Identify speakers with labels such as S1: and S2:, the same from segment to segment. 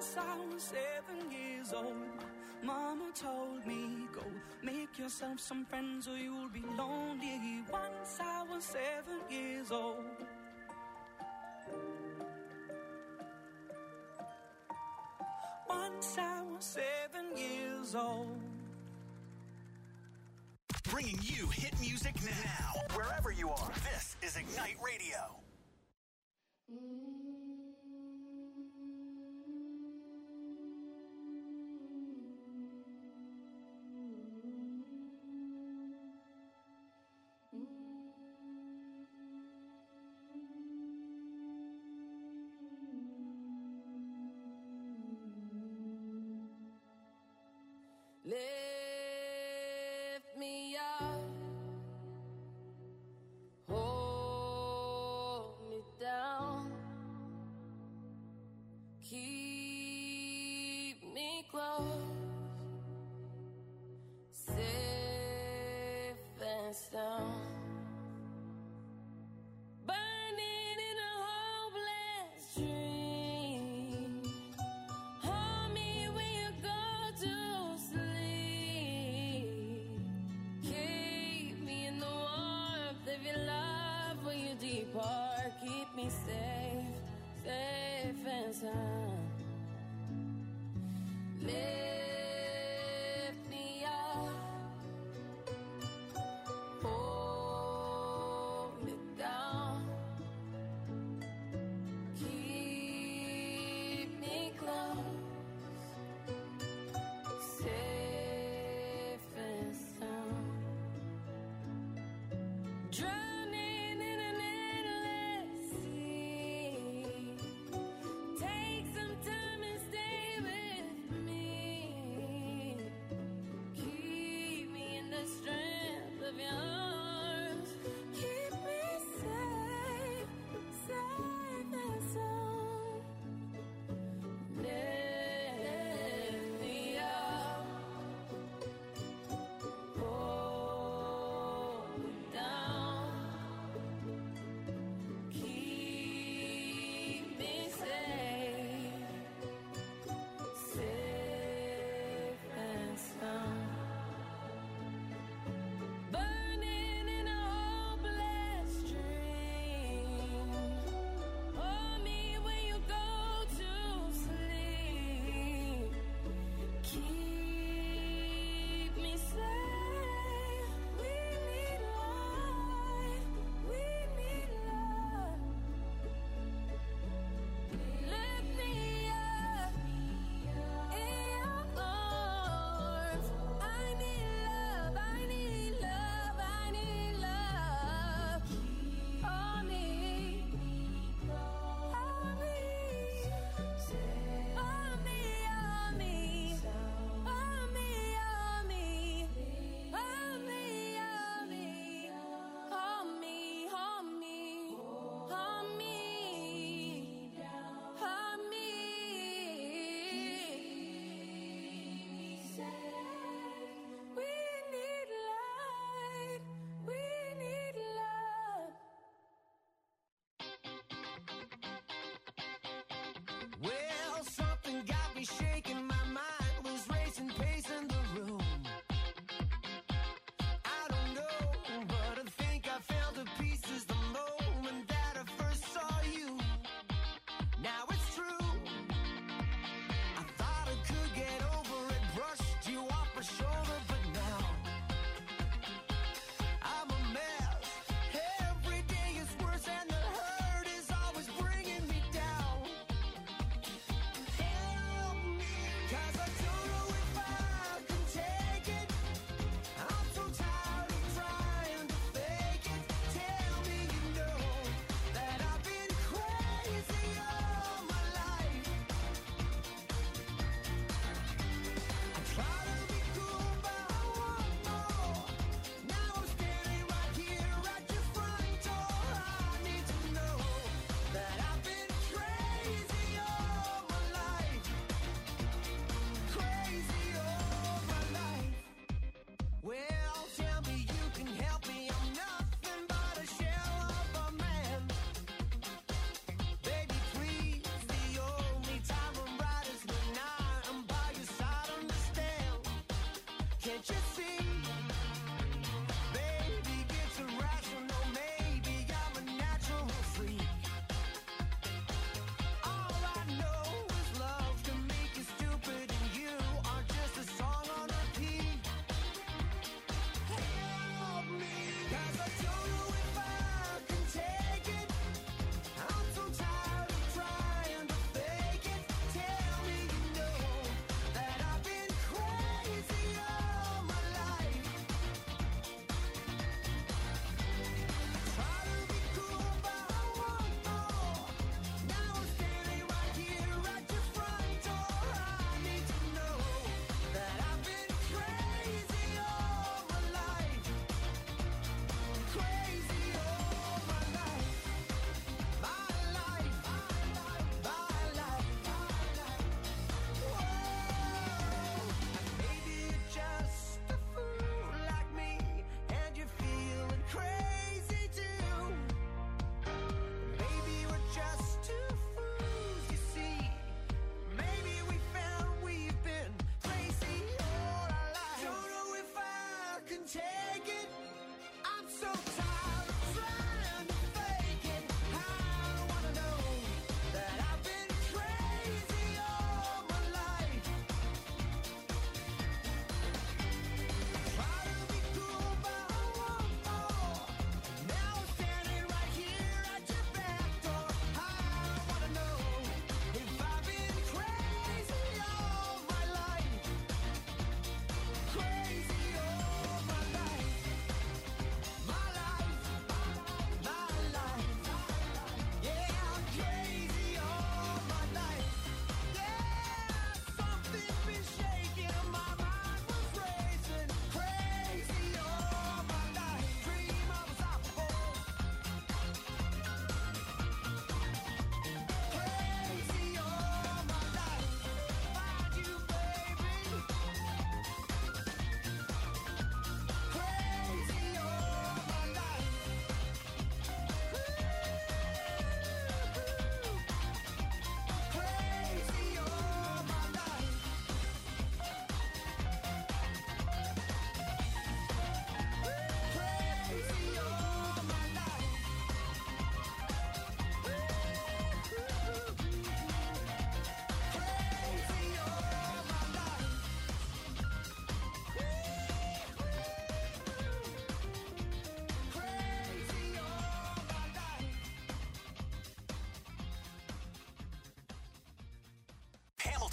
S1: I was 7 years old, Mama told me, go make yourself some friends or you'll be lonely. Once I was 7 years old. Once I was 7 years old.
S2: Bringing you hit music now, wherever you are. This is Ignite Radio.
S3: Lift me up, hold me down, keep me close, safe and sound. Burning in a hopeless dream. Hold me when you go to sleep. Keep me in the warmth of your love when you depart. Keep me safe, safe and sound. Lift me up, hold me down, keep me close, safe and sound. Drowning in an endless sea. Take some time and stay with me.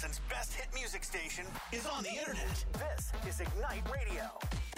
S2: Wisconsin's best hit music station is on the internet. This is Ignite Radio.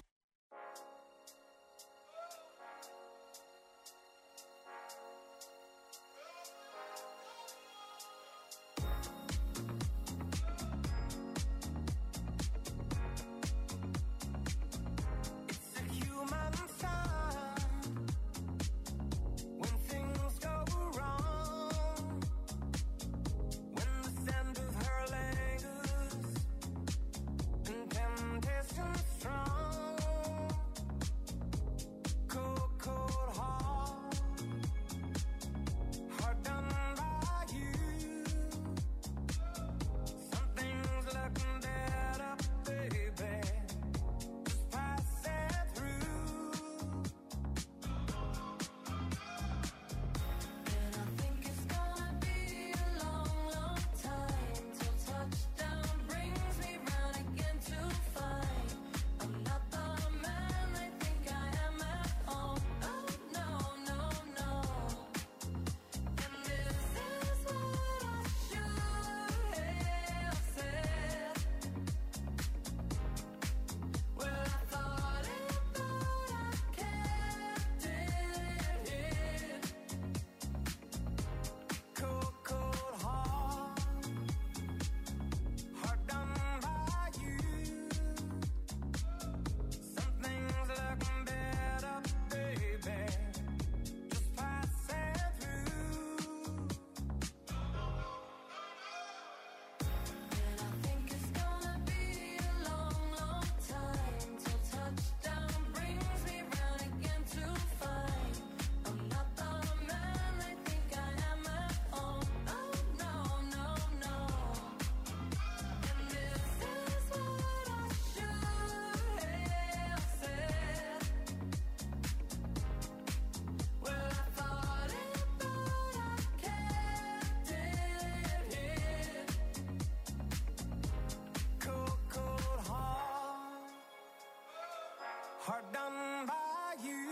S4: Hard done by you.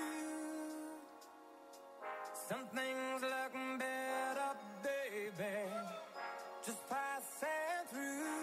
S4: Some things look better, baby, just passing through.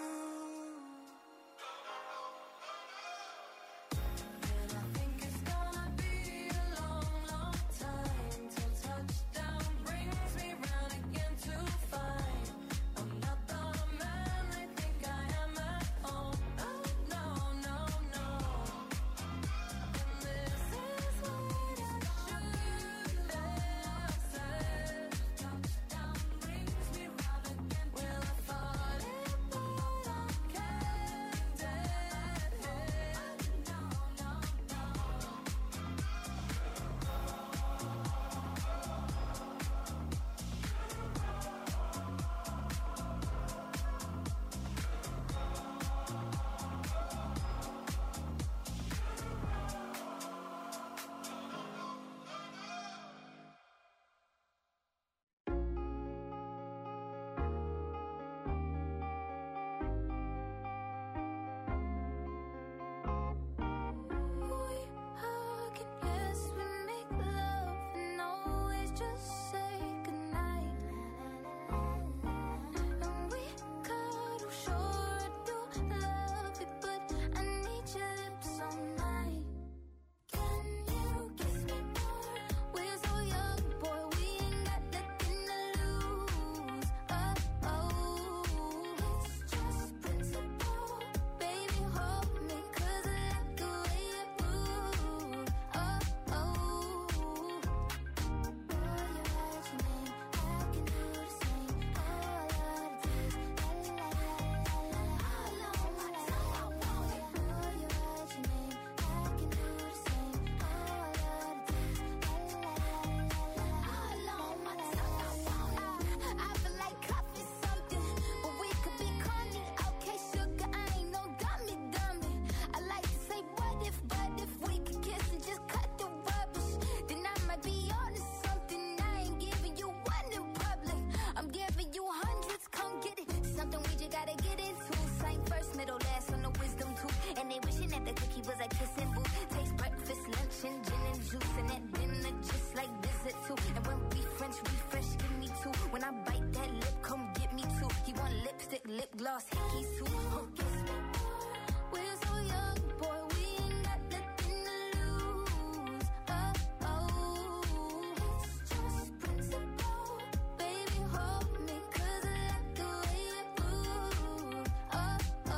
S5: lipstick, lip gloss, hickey suit. Kiss me more. We're so young, boy, we ain't got nothing to lose. Oh, it's just principle. Baby, hold me, 'cause I like the way you move. Oh,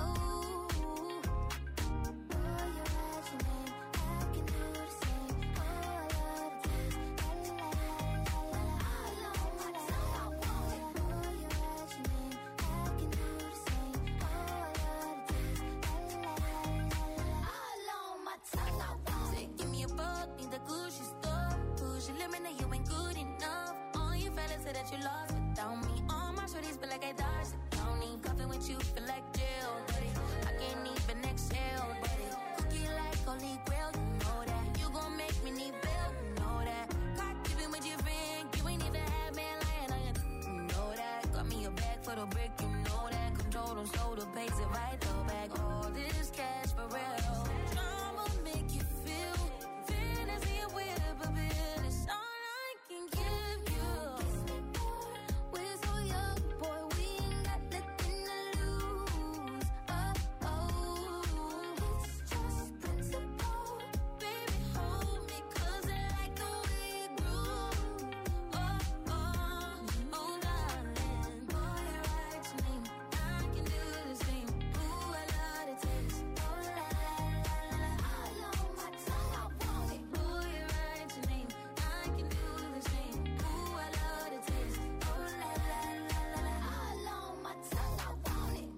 S5: boy, you write your name, I can do the same. Oh, I love the taste. La la la la la la. All on my tongue, I want it. Boy, you write your name, I can do the same. Oh, I love the taste. La la la la la. All on my tongue, I want it. Give me a fuck, need the Gucci stuff. Push your limit, now you ain't good enough. All your fellas say that you lost without me. All my shorties feel like I dodged the county. Coughing with you feel like jail, buddy. I can't even exhale, buddy. Cookie like holy grail, you know that. You gon' make me need bail, you know that. Got keeping with your friend, you ain't even had man lying on you, you know that. Got me a bag for the brick, you know that. Control them shoulder, pays it right though back. All this cash for real. Drama make you feel fantasy and weird, but it's all I can give you. Kiss me more. We're so young, boy, we ain't got nothing to lose. Oh, it's just principle. Baby, hold me, 'cause I like the way you groove. Oh, darling. Boy, you write your name, I can do the same. Ooh, I love the taste. Oh, la la la la. All on my tongue, I want it. Boy, you write your name, I can do the same. Ooh, I love the taste. Oh, la la la la. All on my tongue, I want it.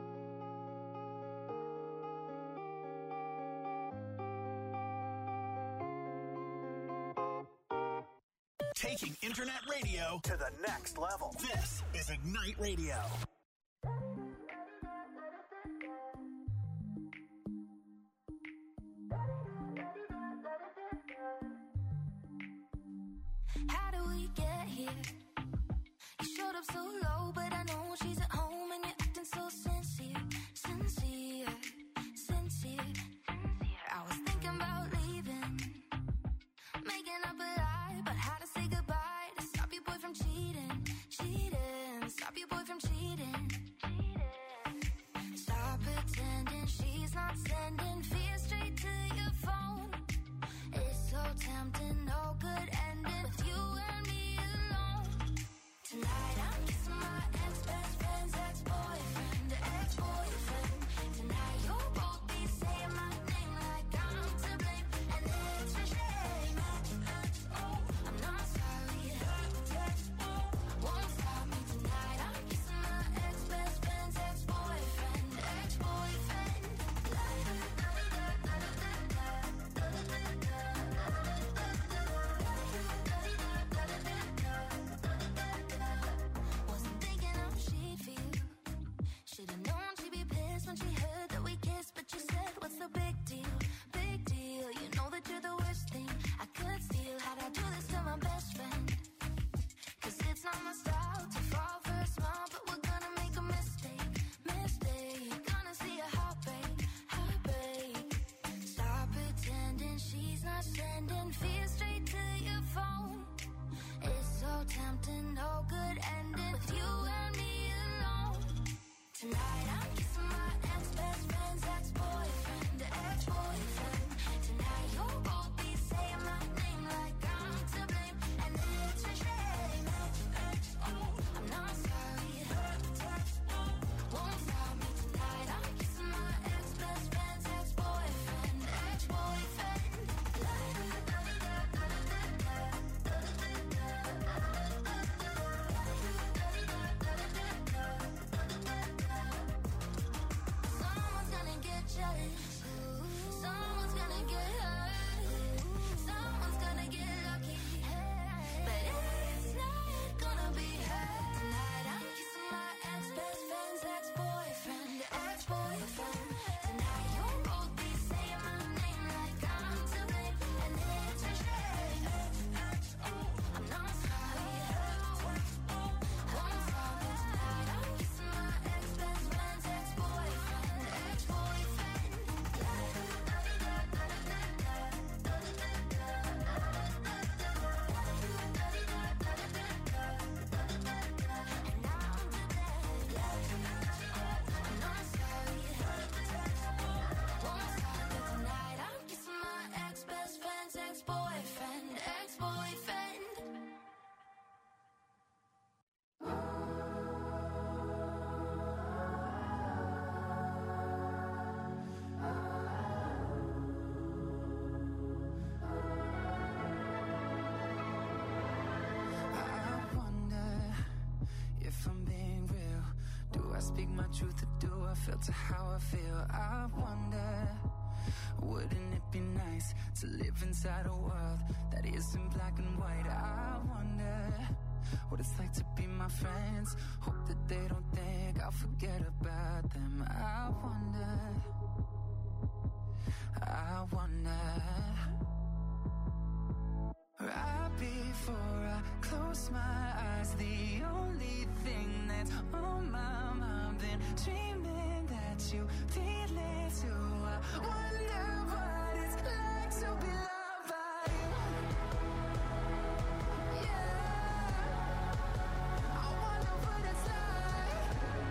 S2: Taking internet radio to the next level. This is Ignite Radio.
S5: How do we get here? You showed up so low, but I know she's at home and you're acting so sincere. I was thinking about leaving, making up a lie about how to say goodbye to stop your boy from cheating. Stop your boy from cheating. Stop pretending she's not sending fear straight to your phone. It's so tempting, no good ending with you and me alone. Tonight I'm kissing my ex-best friend's ex.
S1: I'm being real? Do I speak my truth or do I filter how I feel? I wonder, wouldn't it be nice to live inside a world that isn't black and white? I wonder what it's like to be my friends. Hope that they don't think I'll forget about them. I wonder, right before I close my eyes, the only thing that's on my mind, been dreaming that you feel it too. I wonder what it's like to be loved by you. Yeah, I wonder what it's like.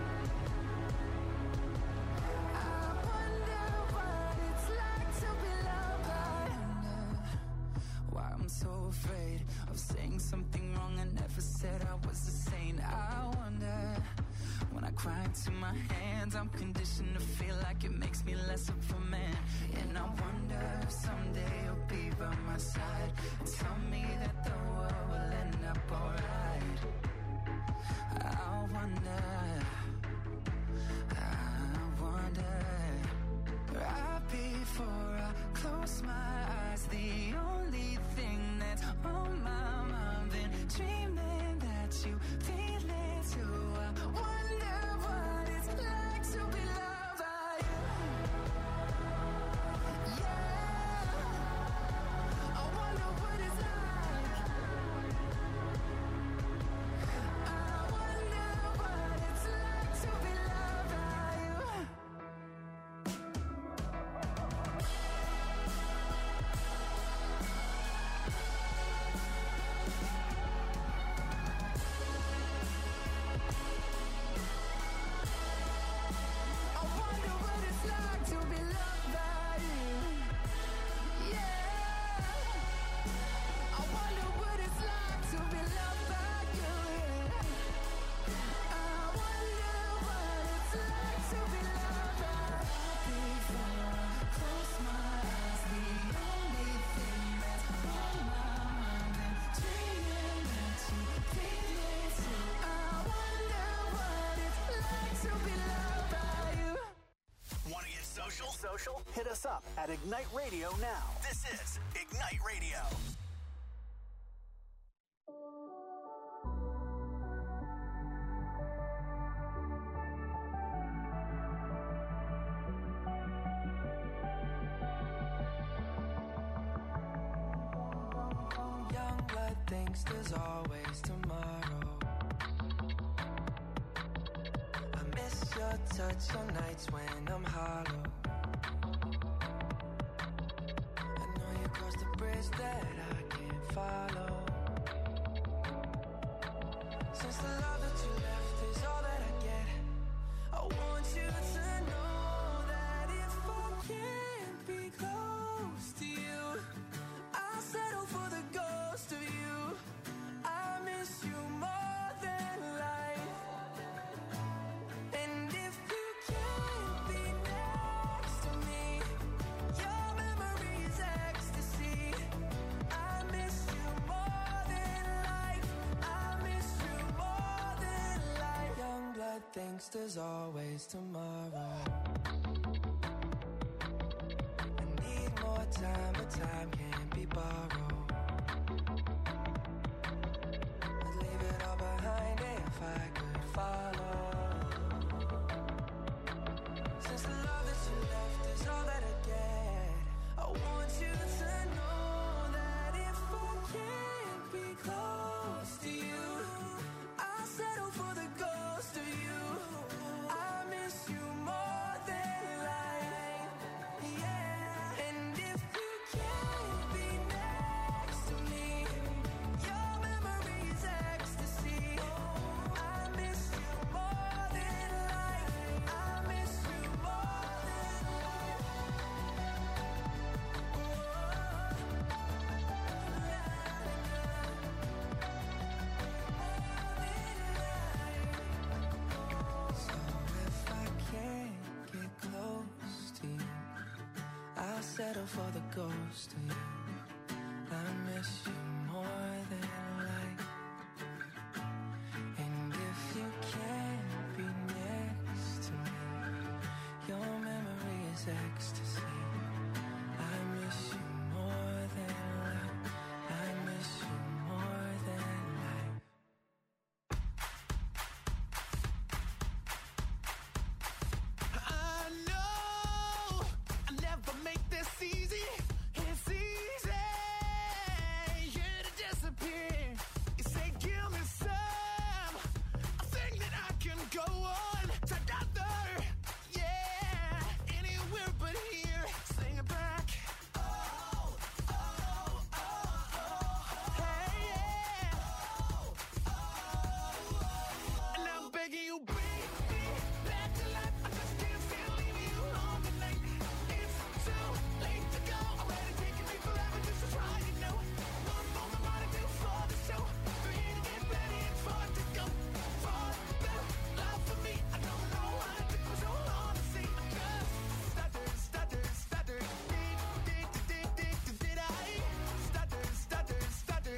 S1: I wonder what it's like to be loved by you. Why I'm so afraid of saying something wrong. I never said I was a saint. I wonder, when I cry into my hands, I'm conditioned to feel like it makes me less of a man. And I wonder if someday you'll be by my side and tell me that the world will end up alright. I wonder, right before I close my eyes, the only thing that's on my mind, been dreaming that you feel it too. I wonder what it's like to be loved by you. Yeah, I wonder what it's like. I wonder what it's like to be loved by you. I wonder what it's like to be loved by you. Yeah, I wonder what it's like to be loved by you. Yeah, I wonder what it's like to be loved by you. Before I close my eyes, the only thing that's on my mind, and dreaming that you feel it too. I wonder what it's like to be loved by you.
S2: Want to get social? Hit us up at Ignite Radio now. This is Ignite Radio.
S4: Young blood thinks there's always tomorrow. I miss your touch on nights when I'm hollow. I know you crossed the bridge that I can't follow. Since the love that you left is all that I get, I want you to know that if I can't be close to you, I'll settle for the ghost of you. I miss you more than life. And if you can't be next to me, your memory's ecstasy. I miss you more than life. I miss you more than life. Young blood thinks there's always tomorrow. I need more time, but time can't be borrowed. I'd leave it all behind if I could follow. Since the love that you left is all that I get, I want you to know that if I can't be close to you, I'll settle for the ghost of you. I miss you more than life. Yeah, and if you can't be next to me, your memory's ecstasy. I miss you more than life. I miss you more than life. So if I can't get close to you, I'll settle for the ghost of you. I miss you more than life. And if you can't it's ecstasy. I miss you more than life. I miss you more than life. I know I never make this easy. It's easy, yeah, to disappear. You say give me some, a thing that I can go on together. Yeah, anywhere but here. Sing it back. Oh, oh, oh, oh. Hey, yeah. Oh, oh, oh. And I'm begging you, bring me back to life. I just can't stand leaving you alone tonight. It's too late to go. Already taking me forever just to try, you know. One more more to do for the show. Three to get ready and four to go. For the love for me, I don't know why it took me so long to see. I just stutter. Did I? Stutter. Did I? Stutter.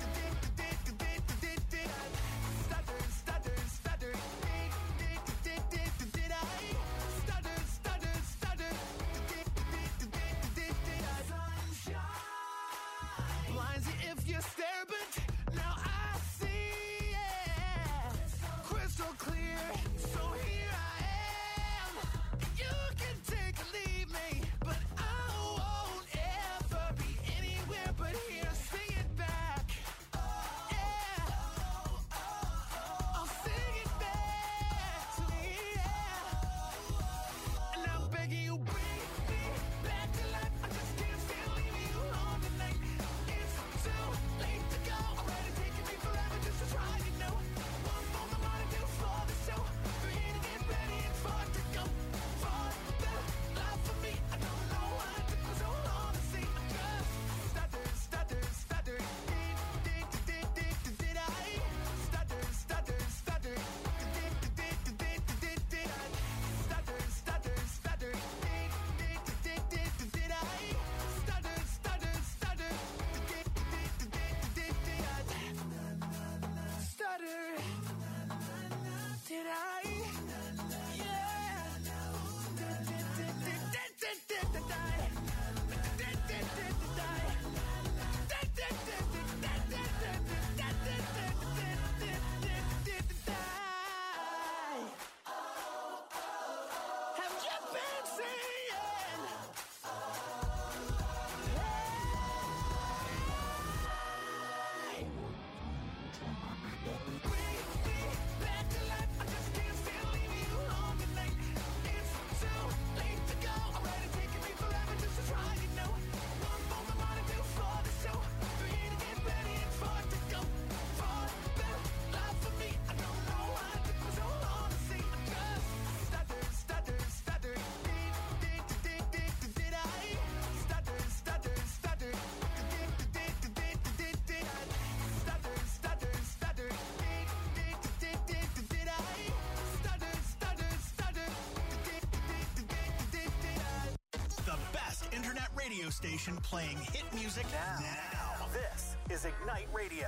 S4: Sunshine blinds you if you stare, but now I see it crystal clear. So here I am. You can take or leave me, but I won't ever be anywhere but here. Sing it back. Yeah. I'll sing it back to me. Yeah. And I'm begging you, bring me back to life. I just can't stand leaving you alone tonight. It's too late to go. Already taking me forever just to try, you know. One more to do for the show. Three to get ready and four to go. For the love for me, I don't know why it took me so long to see. I just stutter. Did I? Stutter. Did I? Have you been saying? Bring me back to life. I just can't stand leaving you alone tonight. It's too late to go. Already taking me forever just to try, you know. One more to do for the show. Three to get ready and four to go. For the love for me, I don't know why it took me so long to see. I just stutter. Did I? Stutter.
S2: The best internet radio station playing hit music now. This is Ignite Radio.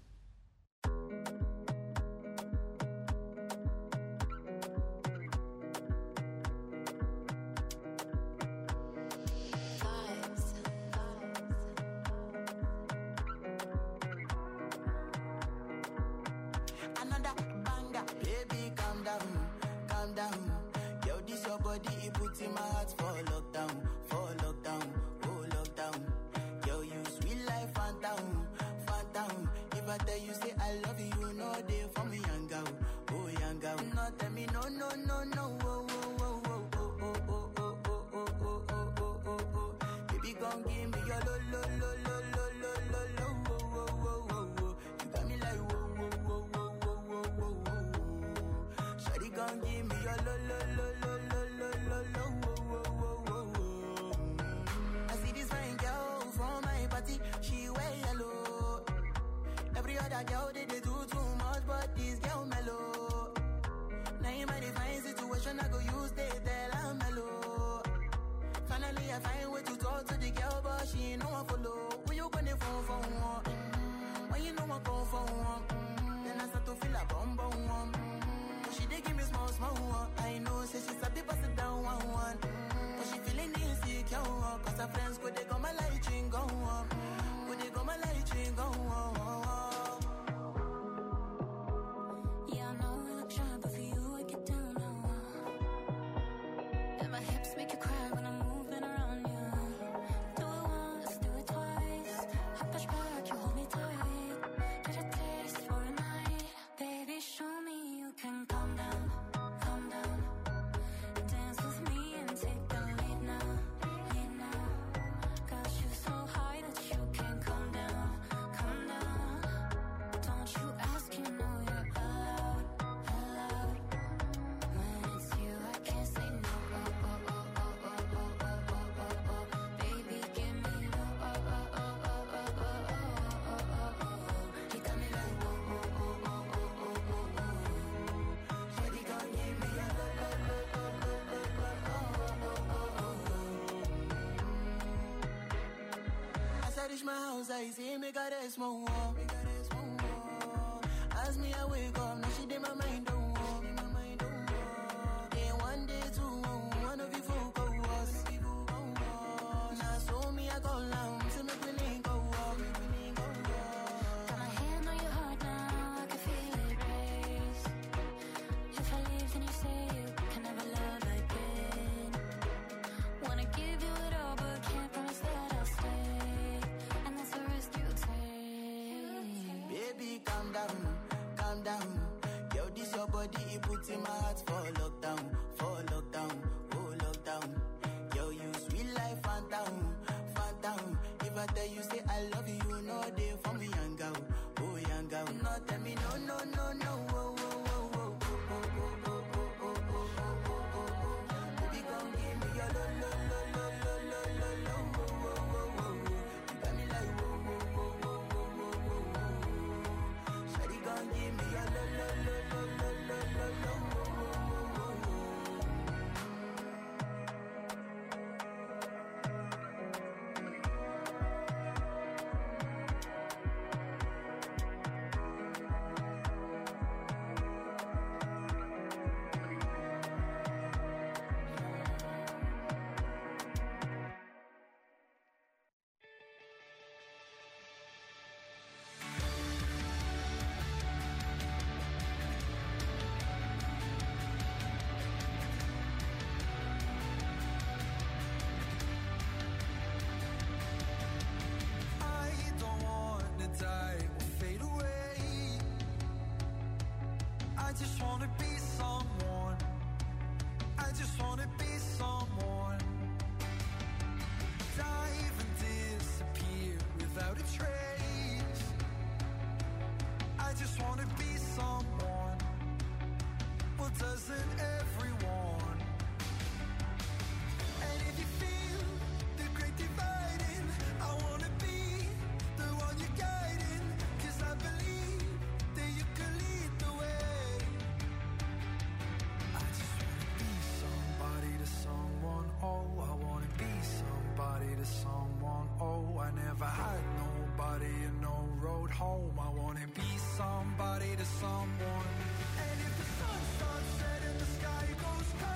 S6: Another banger, baby, calm down. Yo, this your body, it puts in my heart for lockdown, oh lockdown. Yo, you sweet life, phantom. If I tell you say I love you, you know they for me, young girl. No, tell me no, oh. Baby, gon' give me your lo. You got me like whoa. Shawty gon' give me your lo. I see this fine girl from my party, she wear yellow. Every other girl they do too much, but this girl mellow. Now in my divine situation, I go use they tell I'm mellow. Finally I find way to talk to the girl, but she ain't no one follow. When you gonna phone for one? When you know I come for one? Then I start to feel a bum. But she dey give me small one. I know, say she's a bit pass it down one. But she feel my friends go they go my light ring go on. Go they go my light ring go on.
S5: Yeah, I know I look shy, but for you I get down low. And my hips make you cry when I'm moving around you. Do it once, do it twice. I push back, you hold me tight. Get a taste for a night. Baby, show me you can calm down, calm down. Dance with me and take the lead now, lead now. Got you so high that you can't calm down, calm down. Don't you ask, you know you're allowed, allowed. When it's you, I can't say no. Oh, oh, oh, oh, oh, oh, oh, oh, oh, oh. Baby, give me low. Oh, oh, oh, oh, oh, oh, oh, oh, oh, oh. You got me like whoa, whoa, whoa, whoa, whoa, whoa, whoa, whoa. Shawty gon' give me a low, low, low, low, low, low, low, oh, oh, oh, oh.
S6: As I reach my house, I see me got a small wall. As me, I wake up, now she did my mind don't walk. Day one, day two, one of you folk go us. Now so me, I go down, to make me link go walk.
S5: Got my hand on your heart now, I can feel it race. If I leave, then you say you can never love again. Wanna give you it all, but can't promise that I'll stay. And that's the risk you take.
S6: Baby, calm down, calm down. Yo, this your body, it puts in my heart for lockdown, oh lockdown. Yo, you sweet life, phantom, phantom. If I tell you say I love you, you know they for me, young girl, oh young girl. No, tell me no, no, no, no, oh, oh, oh, oh, oh, oh, oh, oh, oh, oh, oh, oh, oh. Baby, come give me your lo, lo, lo, lo, lo, lo, lo, lo, oh, oh, oh, oh. You got me like whoa, whoa, whoa, whoa, whoa, whoa, whoa, whoa. Shawty gon' give me your lo, lo, lo, lo, lo, lo, lo, lo, oh, oh, oh, oh, oh.
S4: I don't wanna die or fade away. I just wanna be someone. I just wanna be someone. Dive and disappear without a trace. I just wanna be someone. Well, doesn't everyone? And if you feel the great dividing, I wanna be the one you're guiding. 'Cause I believe that you can lead the way. I just wanna be somebody to someone. Oh, I wanna be somebody to someone. Oh, I never had nobody and no road home. I wanna be somebody to someone. And if the sun starts setting, the sky goes cold.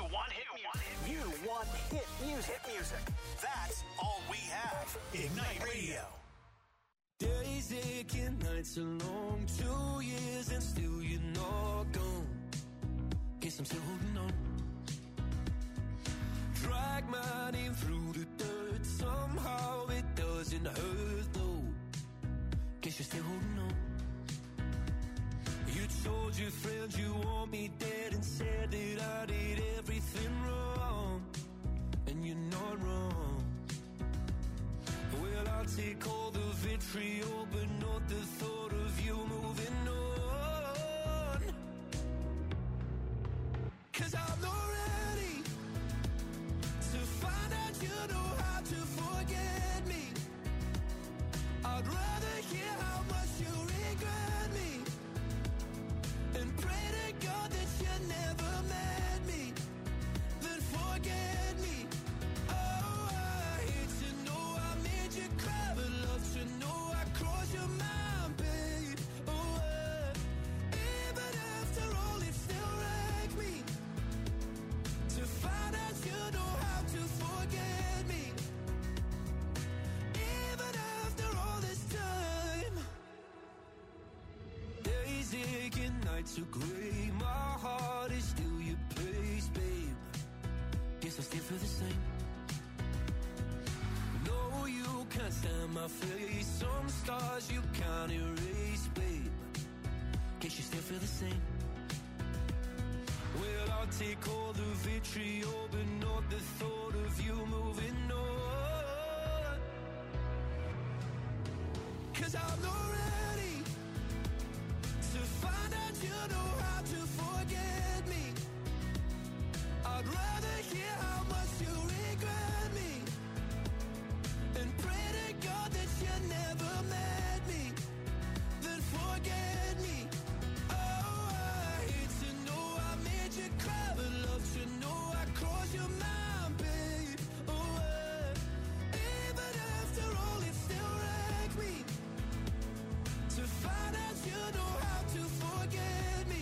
S2: want hit music. You want hit music. Hit music. That's all we have. Ignite Radio.
S7: Days aching, nights are long, 2 years and still you're not gone. Guess I'm still holding on. Drag my name through the dirt, somehow it doesn't hurt though. Guess you're still holding on. You told your friends you want me dead and said that I did everything wrong. And you're not wrong. Well, I'll take all the vitriol, but not the thought of you moving on. 'Cause I'm not ready to find out you know how to forget me. I'd rather hear how much you regret me and pray to God that you never met me, then forget me. Oh, I hate to know I made you cry, but love to know I crossed your mind, babe. Oh, even after all, it still wrecked me to find out you know how to forget me. Even after all this time, days aching, nights are gray. My heart is still your place, babe. Guess I still feel the same. No, you can't stand my face. Some stars you can't erase, babe. Guess you still feel the same. Well, I'll take all the vitriol, but not the thought of you moving on. 'Cause I'm not ready to find out you know how to forget me. I'd rather hear how much you regret me and pray to God that you never met me, then forget me. Oh, I hate to know I made you cry, but love to know I crossed your mind, babe. Oh, even after all, it still wrecked me to find out you know how to forget me.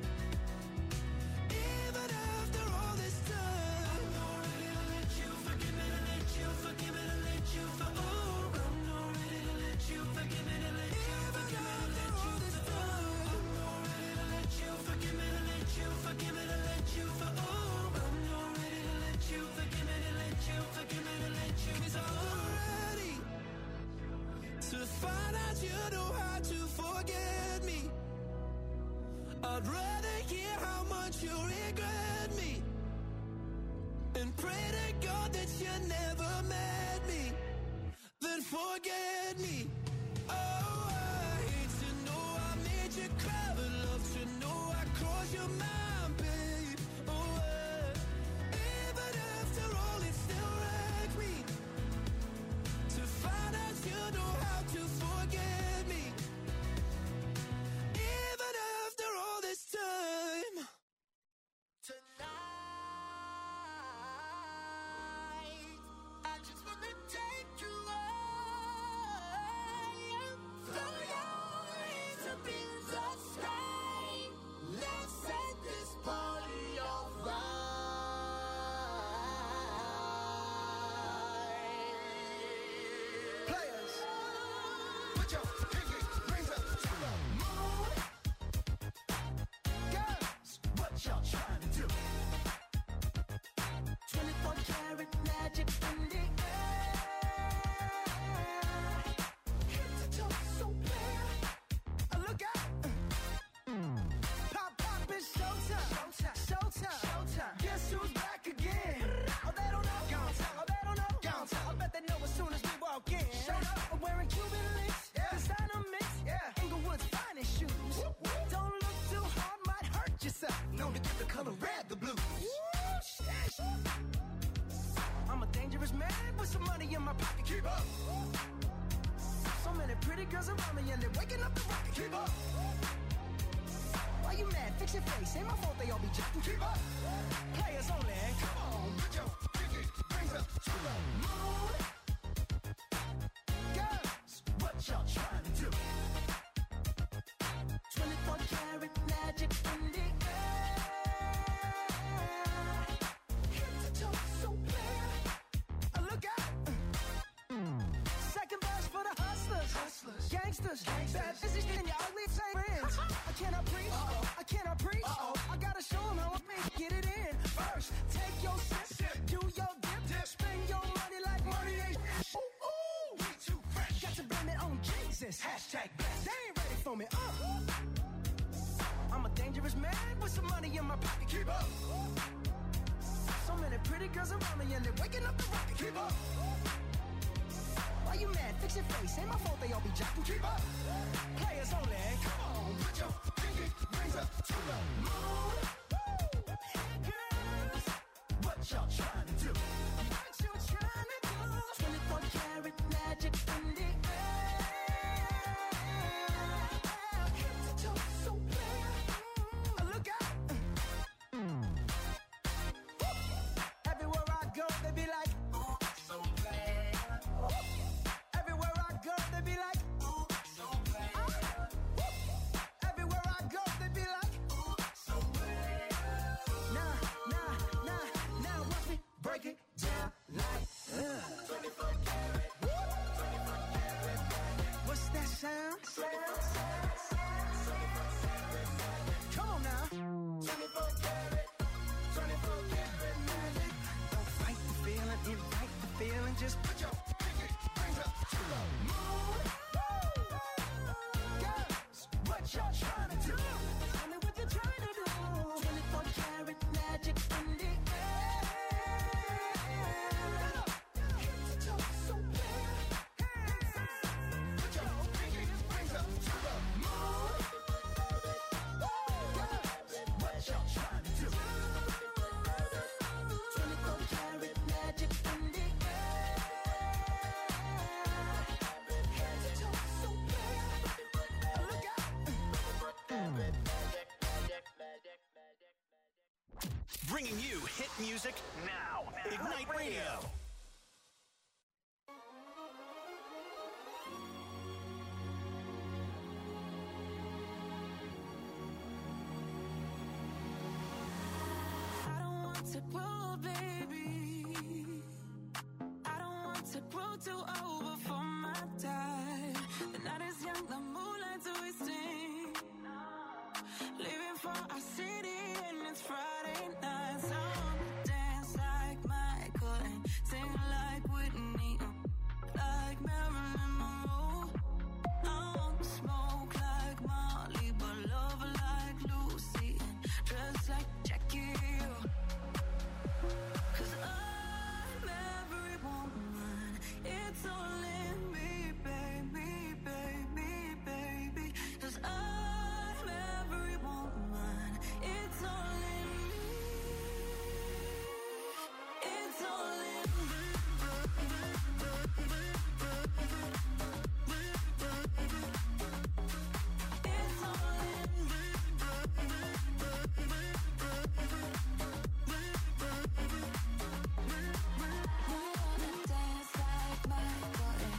S7: Even after all this time, I'm not ready to let you forgive me, to let you forgive me, to let you for. Oh, I'm not ready to let you forgive me, to let you forgive me, to let you for. I'm not ready to let you forgive me, to let you forgive me, to let you for. Oh, I'm not ready to let you forgive me, to let you forgive me, to let you. 'Cause I'm not ready to find out you know how to forget me. I'd rather hear how much you regret me and pray to God that you never met me, then forget me. Oh, I hate to know I made you cry, but love to know I crossed your mind, babe. Oh, even after all, it still wrecked me to find out you know how to forget me. Even after all this time.
S6: Tonight, I just wanna take you high. Throw your hands up in the sky. Let's set this party on fire. Players, put your pinky rings up to the moon. Girls, what y'all trying to do? 24 karat magic in the air. Head to toe so clear. Look out. Pop, pop, it's showtime. Showtime. Showtime. Showtime. Guess who's back again? Oh, they don't know. Oh, they don't know. I bet they know as soon as we walk in. Shut up. I'm wearing Cuban links. Yeah. Designer mix. Yeah. Inglewood's finest shoes. Whoop, whoop. Don't look too hard, might hurt yourself. Known to get the color red, the blues. I'm a dangerous man with some money in my pocket. Keep up. So many pretty girls around me and they're waking up the rocket. Keep up. Why you mad? Fix your face. Ain't my fault they all be jacking. Keep up. Players only. Come on, put your pinky rings up to the moon. Girls, what y'all trying to do? 24 karat magic in the air. gangsters. Bad business and your ugly same friends. I cannot preach. I cannot preach. I gotta show them how I make get it in. First, take your sip, do your dip, spend your money like money ain't. Ooh, ooh, we too fresh. Got to blame it on Jesus. Hashtag blessed. They ain't ready for me. I'm a dangerous man with some money in my pocket. Keep up. So many pretty girls around me and they're waking up the rocket. Keep up. Why you mad? Fix your face. Ain't my fault they all be jocking. Keep up. Players only. Come on, put your pinky rings up to the moon. Girls, what y'all trying to do? What you trying to do? 24 karat magic in the air. Head to toe, so clear. Look out. Everywhere I go, they be like, ooh, so bad. Everywhere I go, they be like, ooh, so bad. Everywhere I go, they be like, ooh, so bad. Now, watch me break it down like, 24 karat, 24 karat. What's that sound? Come on now. 24 karat, 24 karat magic. Don't fight the feeling, invite the feeling. Just put your pinky rings up to the moon. Girls, what y'all trying to do? Tell me what you're trying to do. 24 karat magic in the air. Head to toe, so clear. Put your pinky rings up to the moon. Girls, what y'all trying to do? 24 karat magic in the air. Head to toe, so clear. Look out.
S2: Bringing you hit music now. Ignite Radio.
S4: I don't want to grow, baby. I don't want to grow too old before my time. The night is young, the moonlight's wasting. Leaving for our city and it's Friday night. So I wanna dance like Michael and sing like Whitney, like Marilyn Monroe. I want to smoke like Molly, but love like Lucy and dress like Jackie Hill. 'Cause I'm every woman, it's all in me, baby, baby, baby. 'Cause I'm every woman, it's all in me. It's all in me. It's all in me. I wanna dance like Michael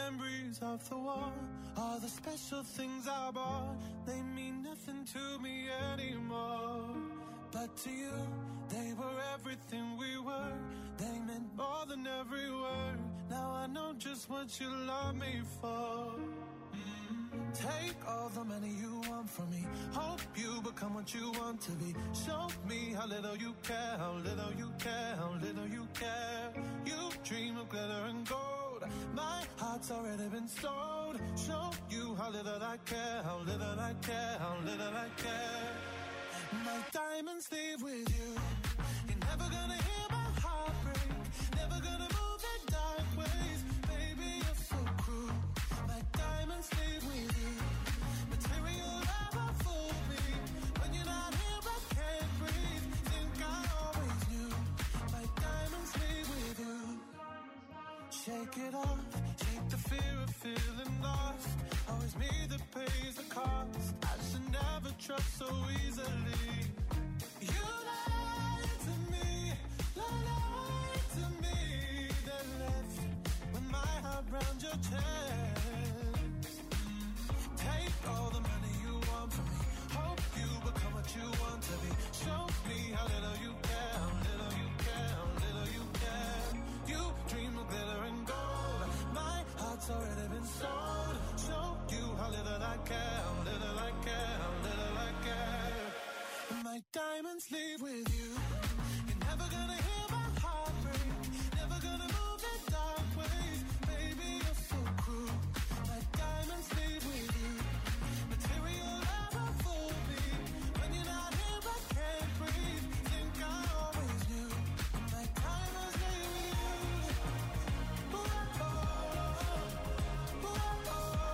S7: memories of the war. All the special things I bought, they mean nothing to me anymore. But to you, they were everything we were. They meant more than every word. Now I know just what you love me for. Take all the money you want from me. Hope you become what you want to be. Show me how little you care, how little you care, how little you care. You dream of glitter and gold. My heart's already been sold. Show you how little I care, how little I care, how little I care. My diamonds leave with you. You're never gonna hear my heart break. Never gonna move in dark ways. Baby, you're so cruel. My diamonds leave with you. Material never fooled me. When you're not here, I can't breathe. Think I always knew. My diamonds leave with you. Shake it off. Shake the fear of feeling lost. Always me that pays the cost. I should never trust so easily. You lied to me, lied to me. Then left with my heart round your chest. Take all the money you want from me. Hope you become what you want to be. Show me how little you care, how little you care, how little you care. You dream of glitter and gold. My heart's already been sold. Show you how little I care, how little I care, how little I care. My diamonds leave with you. You're never gonna hear my heart break. Never gonna move in dark ways. Baby, you're so cruel. My diamonds leave with you. Material never fooled me. When you're not here, I can't breathe. Think I always knew. My diamonds leave with you. Ooh, oh, ooh, oh,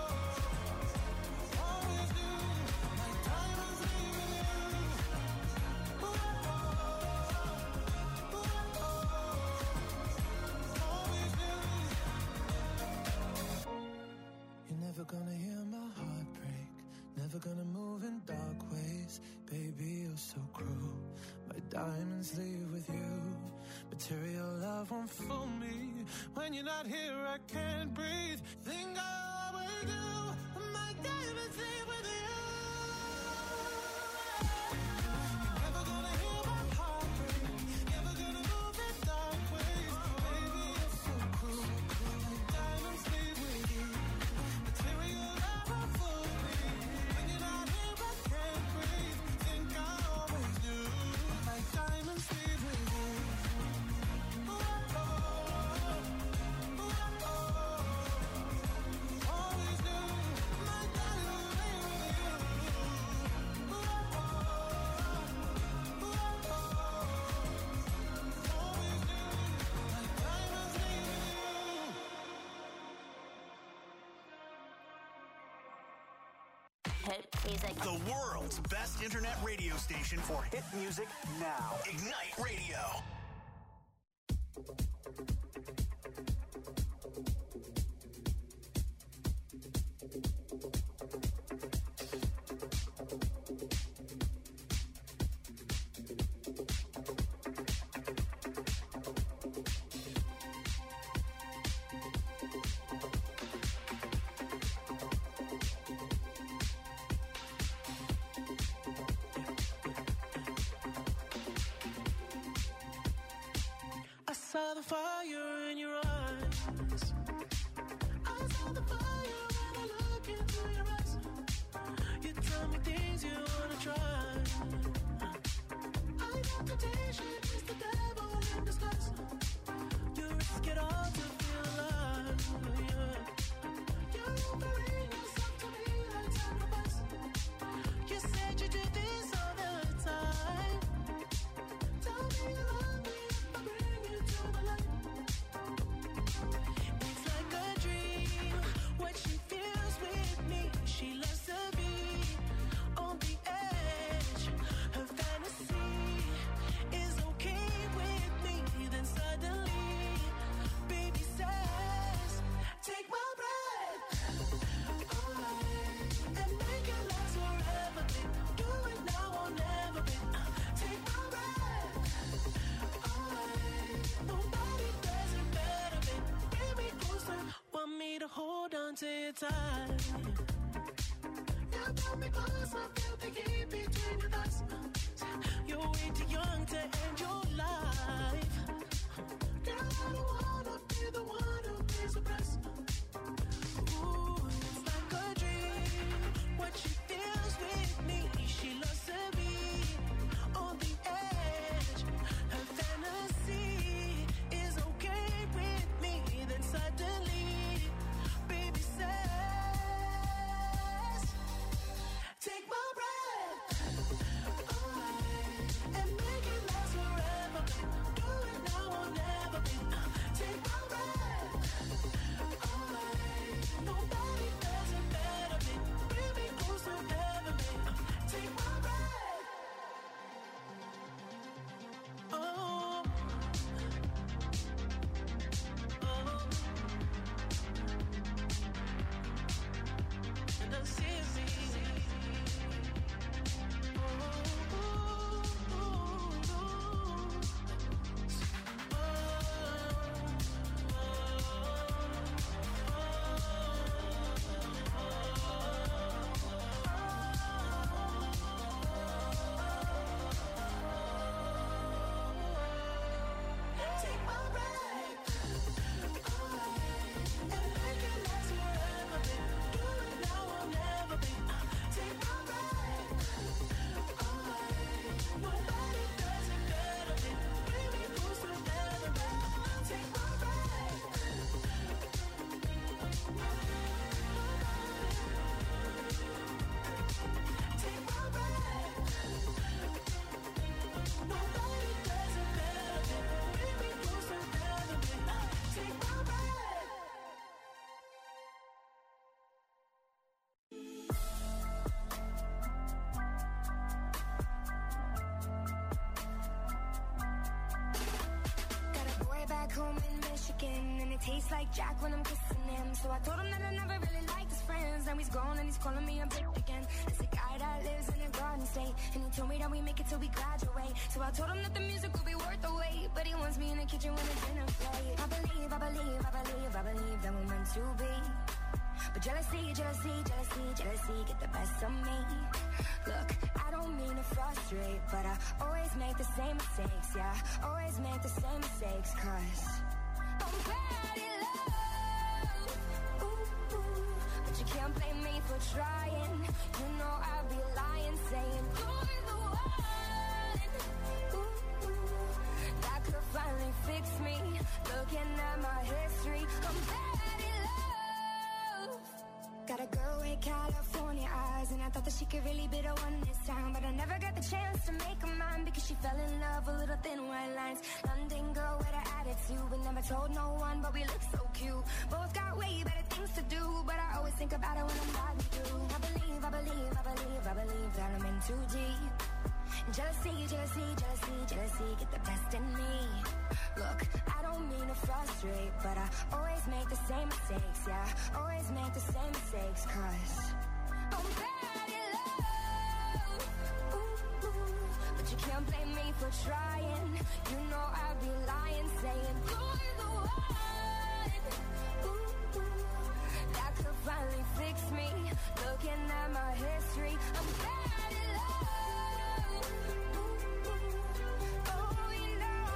S7: always knew. My diamonds leave with you. Ooh, oh, always knew. You're never gonna hear my heart break. Never gonna move in dark ways. Baby, you're so cruel. My diamonds leave with you. Material love won't fool me. When you're not here, I can't breathe. Think I always do. My diamonds leave with you. You're never gonna hear my heart break. Never gonna move in dark ways. Baby, you're so cruel. My diamonds leave with you. Material never fooled me. When you're not here, I can't breathe. Think I always knew. My diamonds leave with you. Ooh, oh, ooh, oh, always knew. My diamonds leave with you. Ooh, oh, ooh, oh, always knew. My diamonds leave with you.
S8: Hit music.
S2: The world's best internet radio station for hit music now. Ignite Radio.
S7: I saw the fire in your eyes. I saw the fire when I look into your eyes. You tell me things you wanna try. I know temptation is the devil in disguise. You risk it all to feel alive. Yeah. You're offering yourself to me like sacrifice. You said you do this all the time. Tell me you love me if I bring you to the light. It's like a dream, what she feels with me. She loves to be on the edge. Her fantasy is okay with me. Then suddenly it tight. You pull me close, I feel the heat between us. You're way too young to end your life. Girl, I don't wanna be the one who pays the price. Ooh, it's like a dream. What she feels with me, she loves to be on the edge. Her fantasy is okay with me. Then suddenly, baby says, take my breath away and make it last forever. Do it now or never. Take my breath away. Nobody does it better. Bring me close to heaven. Take my breath. Oh. And I see take my breath away and make it last forever. Do it now or never. Take my breath away. Nobody does it better. Bring me close to heaven. Take my breath. Take my breath. Nobody does it better. Bring me close to heaven. Take my breath.
S5: Got a boy back home in Michigan, and it tastes like Jack when I'm kissing him. So I told him that I never really liked his friends. Now he's gone and he's calling me a bitch again. It's a guy that lives in a garden state, and he told me that we make it till we graduate. So I told him that the music will be worth the wait, but he wants me in the kitchen when the dinner plate. I believe that we're meant to be. But jealousy get the best of me. Look, I don't mean to frustrate, but I always make the same mistakes, yeah. Always make the same mistakes, 'cause I'm bad in love. Ooh, ooh. But you can't blame me for trying. You know I'd be lying, saying you're the one. Ooh, ooh. That could finally fix me. Looking at my history, I'm bad in love. Got a girl with California eyes, and I thought that she could really be the one this time. But I never got the chance to make her mine, because she fell in love with little thin white lines. London girl with an attitude, but never told no one, but we look so cute. Both got way better things to do, but I always think about it when I'm not with you. I believe that I'm in too deep. Jealousy get the best in me. Look, I don't mean to frustrate, but I always make the same mistakes, yeah. Always make the same mistakes, 'cause I'm bad in love. Ooh, ooh. But you can't blame me for trying. You know I'd be lying, saying you're the one. Ooh, ooh. That could finally fix me. Looking at my history, I'm bad in love. Ooh, ooh. Oh, you know,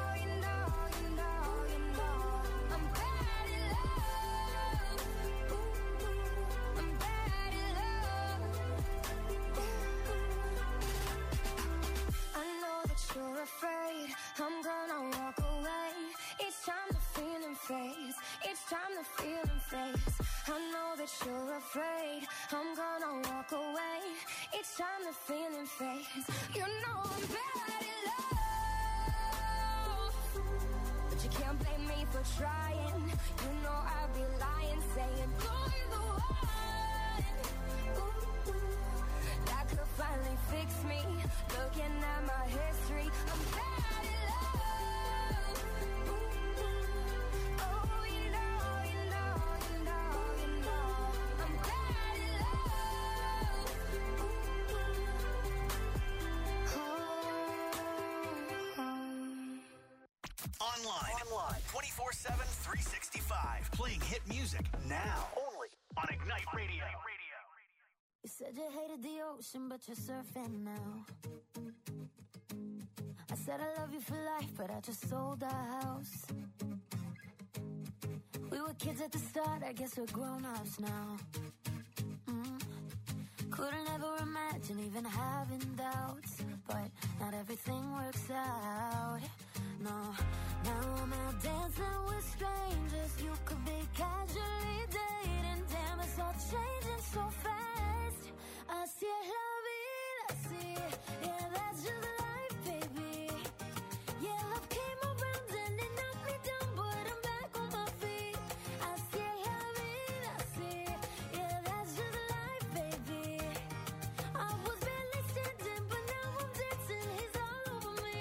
S5: I'm bad in love. Ooh, ooh. I'm bad in love. I know that you're afraid I'm gonna walk away. It's time the feeling fades. It's time the feeling fades. I know that you're afraid I'm gonna walk away. It's time the feeling fades. You know I'm bad in love, but you can't blame me for trying. You know I'd be lying, saying you're the one. Ooh, ooh. That could finally fix me. Looking at my history, I'm bad in love. Ooh, ooh. Oh, you know, I'm bad in love. Ooh, ooh.
S2: Online 24/7, 365. Playing hit music now. Only on Ignite Radio.
S5: You said you hated the ocean, but you're surfing now. I said I love you for life, but I just sold our house. We were kids at the start, I guess we're grown-ups now. Couldn't ever imagine even having doubts, but not everything works out. No, now I'm out dancing with strangers. You could be casually dating. Damn, it's all changing so fast. Así es la vida, así. Yeah, that's just life, baby. Yeah, love came around and it knocked me down, but I'm back on my feet. Así es la vida, así. Yeah, that's just life, baby. I was barely standing, but now I'm dancing. He's all over me.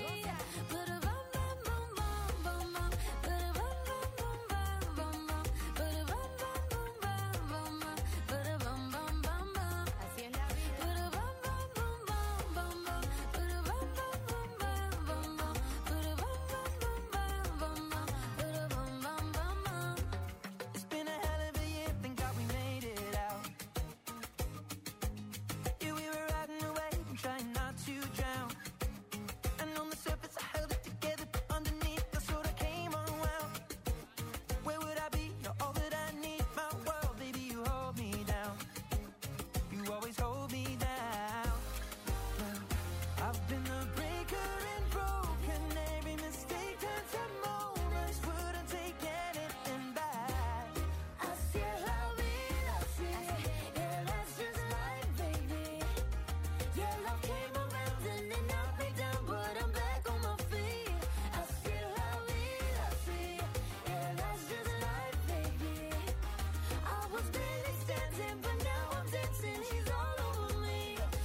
S6: It's been a hell of a year, thank God we made it out. Yeah, we were riding away and trying not to drown. And on the surface I held it together, but underneath I sort of came unwound. Where would I be? You're all that I need, my world, baby, you hold me down. You always hold me down. Well, I've been the breaker and broken. Every mistake turns to moments. Wouldn't take anything back.
S5: Así es la vida, así. Yeah, that's just life, baby. Yeah, love came around and it knocked me down, but I'm back on my feet. Así es la vida, así. Yeah, that's just life, baby. I was barely standing, but now I'm dancing. He's all over me.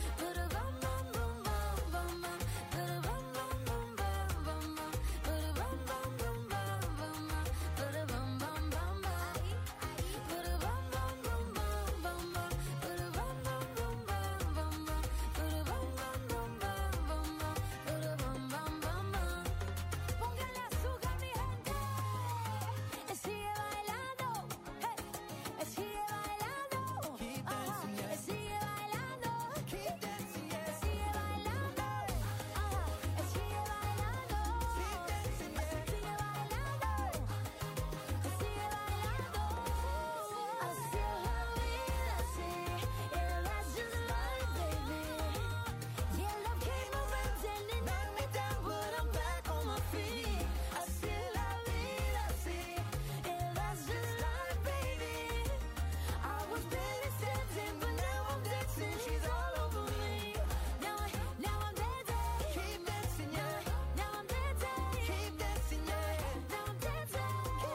S5: Póngale azúcar, mi gente. Sigue bailando. Hey. Sigue bailando.
S6: Keep dancing, yeah.
S5: Sigue bailando.
S6: Keep dancing, yeah.
S5: Sigue bailando. Sigue bailando.
S6: Keep dancing, yeah.
S5: Sigue bailando. Sigue bailando. Así es la vida, así. Yeah, that's just life, baby. Yeah, love came around and it knocked me down, but I'm back on my feet. Así es la vida, así. Yeah, that's just life, baby. I was barely standing, but now I'm dancing. She's all over me. Now I'm dancing.
S6: Keep dancing, yeah.
S5: Now I'm dancing.
S6: Keep dancing, yeah.
S5: Now I'm dancing.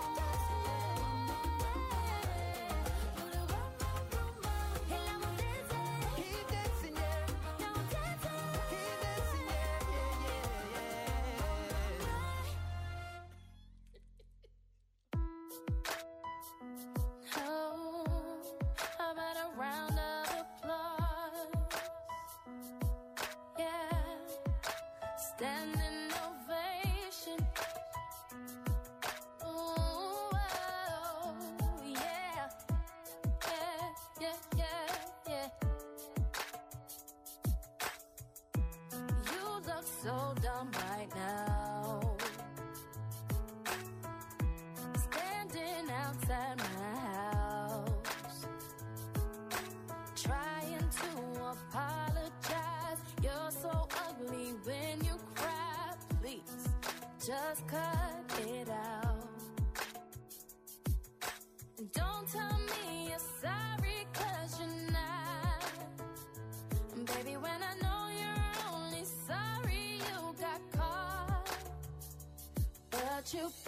S6: Keep dancing, yeah.
S5: Now I'm dancing.
S6: Keep dancing, yeah,
S3: Oh, how about a round of applause? Yeah, standing ovation. Ooh, oh, yeah, yeah. You look so dumb right now. Standing outside my house, trying to apologize. You're so ugly when you cry. Please, just cut it out. And don't tell me you're sorry, 'cause you're not. And baby, when I know you're only sorry you got caught, but you